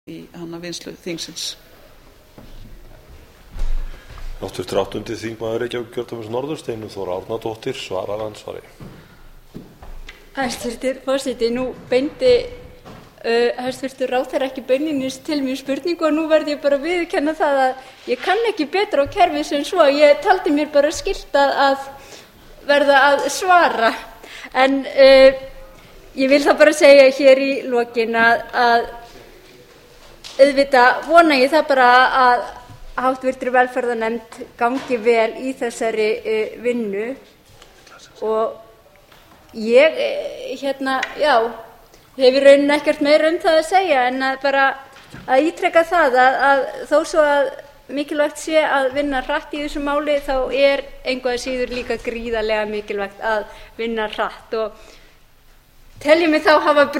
í vinnslu þingsins. Háttvirtur 8. þingmaður Reykjavíkurkjördæmis norður, Steinunn Þóra Árnadóttir, svarar andsvari. Hæstvirtur forseti, nú beindi hæstvirtur ráðherra ekki beinlínis til mér spurningu og nú verð ég bara að viðurkenna það að ég kann ekki betra á kerfið sem svo. Ég taldi mér bara skylt að verða að svara. En ég vil þá bara segja hér í lokin að auðvitað vona ég það bara að háttvirtri velferðarnefnd gangi vel í þessari vinnu og ég hef í rauninni ekkert meira það að segja en að bara að ítreka það að þó svo að mikilvægt sé að vinna hratt í þessu máli þá engu að síður líka gríðarlega mikilvægt að vinna hratt og telji mig þá hafa